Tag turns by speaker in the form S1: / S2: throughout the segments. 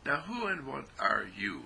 S1: Now, who and what are you?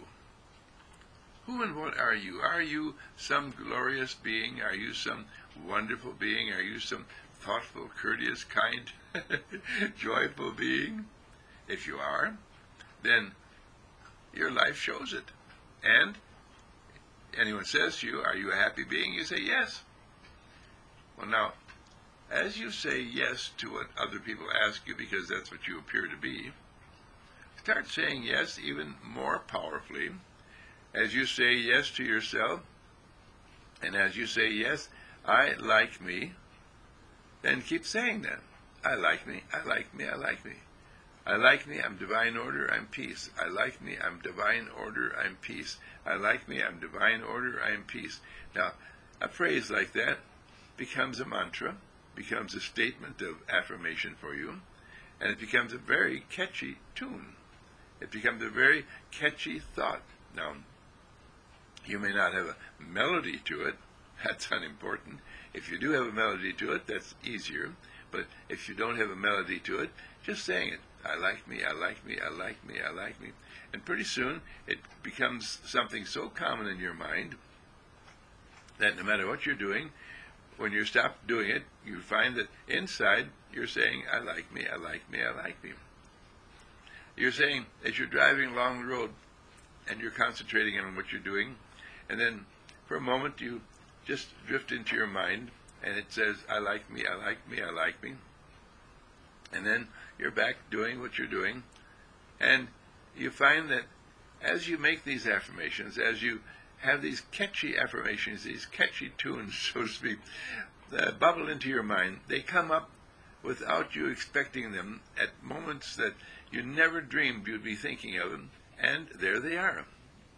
S1: Who and what are you? Are you some glorious being? Are you some wonderful being? Are you some thoughtful, courteous, kind, joyful being? If you are, then your life shows it. And anyone says to you, are you a happy being? You say yes. Well, now, as you say yes to what other people ask you because that's what you appear to be, start saying yes even more powerfully as you say yes to yourself, and as you say yes, I like me, then keep saying that. I like me, I like me, I like me. I like me, I'm divine order, I'm peace. I like me, I'm divine order, I'm peace. I like me, I'm divine order, I'm peace. Now, a phrase like that becomes a mantra, becomes a statement of affirmation for you, and it becomes a very catchy tune. It becomes a very catchy thought. Now, you may not have a melody to it. That's unimportant. If you do have a melody to it, that's easier. But if you don't have a melody to it, just saying it. I like me, I like me, I like me, I like me. And pretty soon, it becomes something so common in your mind that no matter what you're doing, when you stop doing it, you find that inside you're saying, I like me, I like me, I like me. You're saying, as you're driving along the road and you're concentrating on what you're doing, and then for a moment you just drift into your mind and it says, I like me, I like me, I like me. And then you're back doing what you're doing, and you find that as you make these affirmations, as you have these catchy affirmations, these catchy tunes, so to speak, that bubble into your mind, they come up without you expecting them at moments that you never dreamed you'd be thinking of them, and there they are.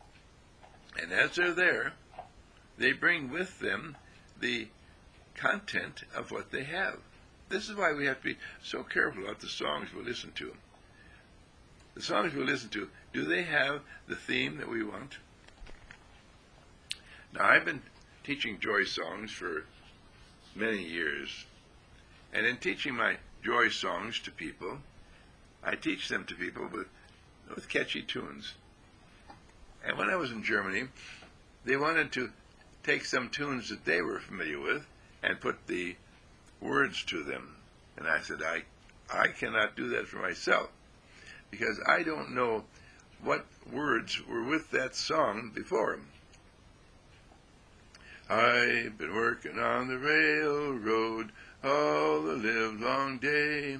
S1: And as they're there, they bring with them the content of what they have. This is why we have to be so careful about the songs we listen to. The songs we listen to, do they have the theme that we want? Now, I've been teaching joy songs for many years, and in teaching my joy songs to people, I teach them to people with catchy tunes. And when I was in Germany, they wanted to take some tunes that they were familiar with and put the words to them. And I said, I cannot do that for myself, because I don't know what words were with that song before. I've been working on the railroad all the livelong day.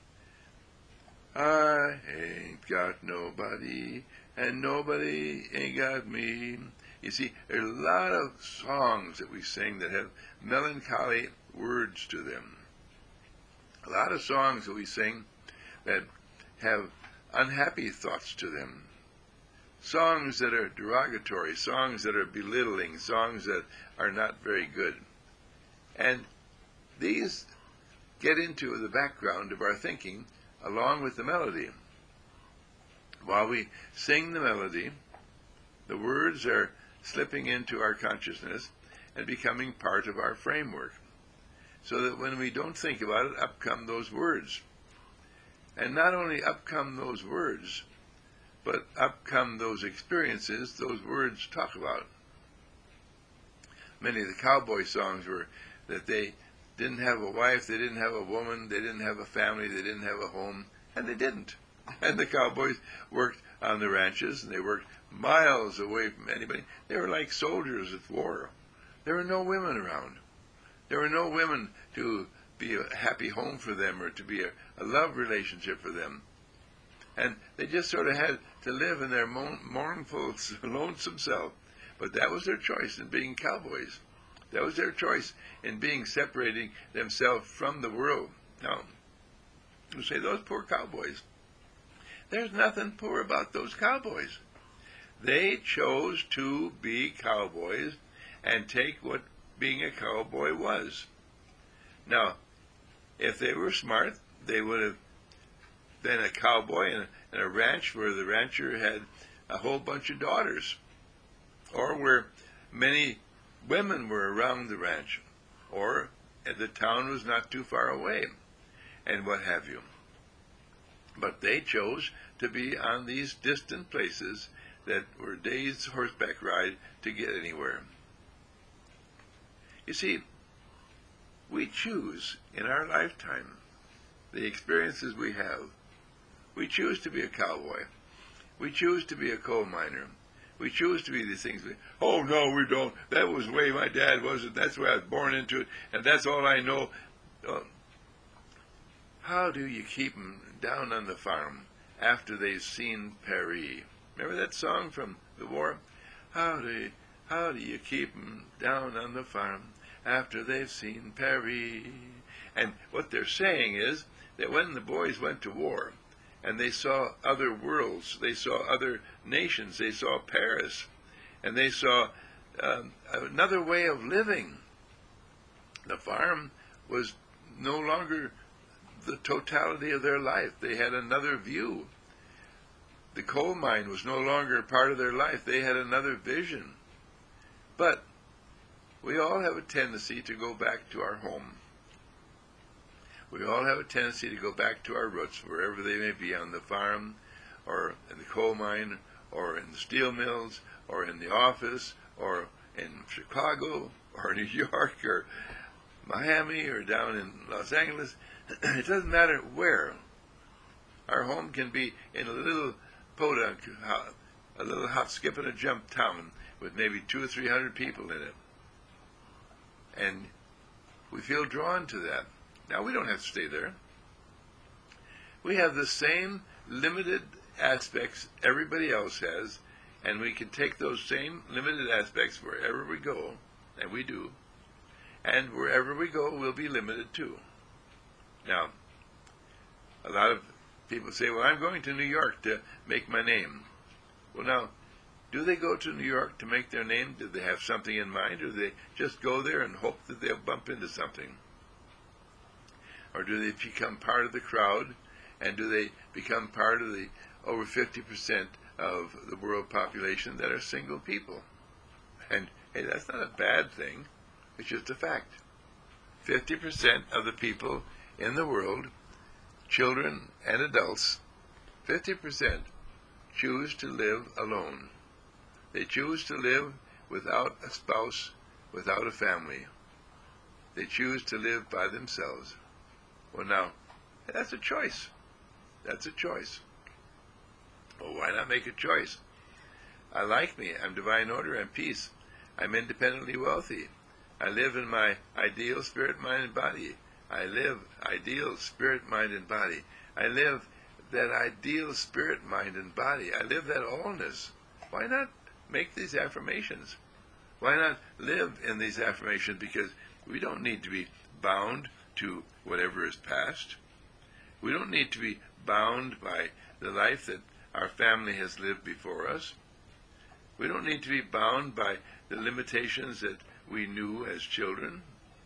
S1: I ain't got nobody, and nobody ain't got me. You see, there are a lot of songs that we sing that have melancholy words to them. A lot of songs that we sing that have unhappy thoughts to them. Songs that are derogatory, songs that are belittling, songs that are not very good. And these get into the background of our thinking along with the melody. While we sing the melody, the words are slipping into our consciousness and becoming part of our framework, so that when we don't think about it, up come those words. And not only up come those words, but up come those experiences those words talk about. Many of the cowboy songs were that they didn't have a wife, they didn't have a woman, they didn't have a family, they didn't have a home, and they didn't. And the cowboys worked on the ranches, and they worked miles away from anybody. They were like soldiers at war. There were no women around. There were no women to be a happy home for them or to be a love relationship for them. And they just sort of had to live in their mournful, lonesome self. But that was their choice in being cowboys. That was their choice in separating themselves from the world. Now, you say, those poor cowboys. There's nothing poor about those cowboys. They chose to be cowboys and take what being a cowboy was. Now, if they were smart, they would have been a cowboy in a ranch where the rancher had a whole bunch of daughters, or where many women were around the ranch, or the town was not too far away, and what have you. But they chose to be on these distant places that were days' horseback ride to get anywhere. You see, we choose in our lifetime the experiences we have. We choose to be a cowboy. We choose to be a coal miner. We choose to be these things. Oh, no, we don't. That was the way my dad was, and that's the way I was born into it, and that's all I know. How do you keep them down on the farm after they've seen Paris? Remember that song from the war? How do you keep them down on the farm after they've seen Paris? And what they're saying is that when the boys went to war and they saw other worlds, they saw other nations, they saw Paris, and they saw another way of living, the farm was no longer the totality of their life. They had another view. The coal mine was no longer part of their life. They had another vision. But we all have a tendency to go back to our home. We all have a tendency to go back to our roots, wherever they may be, on the farm, or in the coal mine, or in the steel mills, or in the office, or in Chicago, or New York, or Miami, or down in Los Angeles. It doesn't matter where. Our home can be in a little podunk, a little hop, skip, and a jump town with maybe 200 or 300 people in it. And we feel drawn to that. Now, we don't have to stay there. We have the same limited aspects everybody else has, and we can take those same limited aspects wherever we go, and we do. And wherever we go, we'll be limited too. Now, a lot of people say, well, I'm going to New York to make my name. Well, now, do they go to New York to make their name? Do they have something in mind, or do they just go there and hope that they'll bump into something? Or do they become part of the crowd, and do they become part of the over 50% of the world population that are single people? And, hey, that's not a bad thing. It's just a fact. 50% of the people in the world, children and adults, 50% choose to live alone. They choose to live without a spouse, without a family. They choose to live by themselves. Well, now, that's a choice. That's a choice. Well, why not make a choice? I like me. I'm divine order. I'm peace. I'm independently wealthy. I live in my ideal spirit, mind, and body. I live ideal spirit, mind, and body. I live that ideal spirit, mind, and body. I live that allness. Why not make these affirmations? Why not live in these affirmations? Because we don't need to be bound to whatever is past. We don't need to be bound by the life that our family has lived before us. We don't need to be bound by the limitations that we knew as children.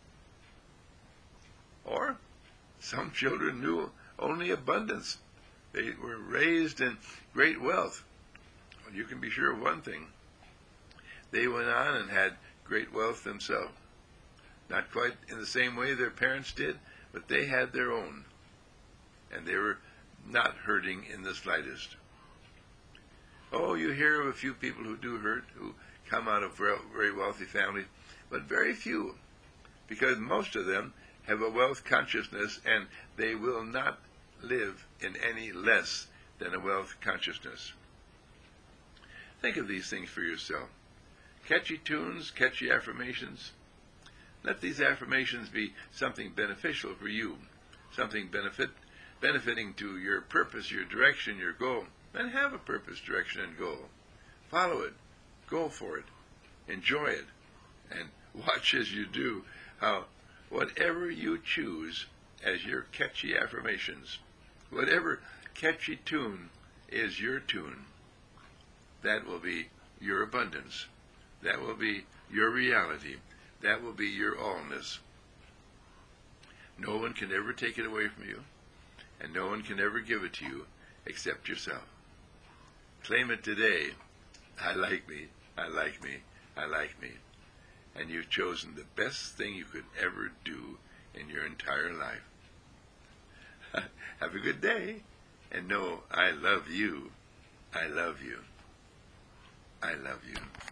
S1: Or some children knew only abundance. They were raised in great wealth. Well, you can be sure of one thing. They went on and had great wealth themselves. Not quite in the same way their parents did, but they had their own. And they were not hurting in the slightest. Oh, you hear of a few people who do hurt, who come out of very wealthy families, but very few, because most of them have a wealth consciousness, and they will not live in any less than a wealth consciousness. Think of these things for yourself. Catchy tunes, catchy affirmations. Let these affirmations be something beneficial for you, something benefiting to your purpose, your direction, your goal. And have a purpose, direction, and goal. Follow it. Go for it. Enjoy it. And watch as you do how whatever you choose as your catchy affirmations, whatever catchy tune is your tune, that will be your abundance. That will be your reality. That will be your allness. No one can ever take it away from you, and no one can ever give it to you except yourself. Claim it today. I like me. I like me. I like me. And you've chosen the best thing you could ever do in your entire life. Have a good day. and know I love you. I love you. I love you.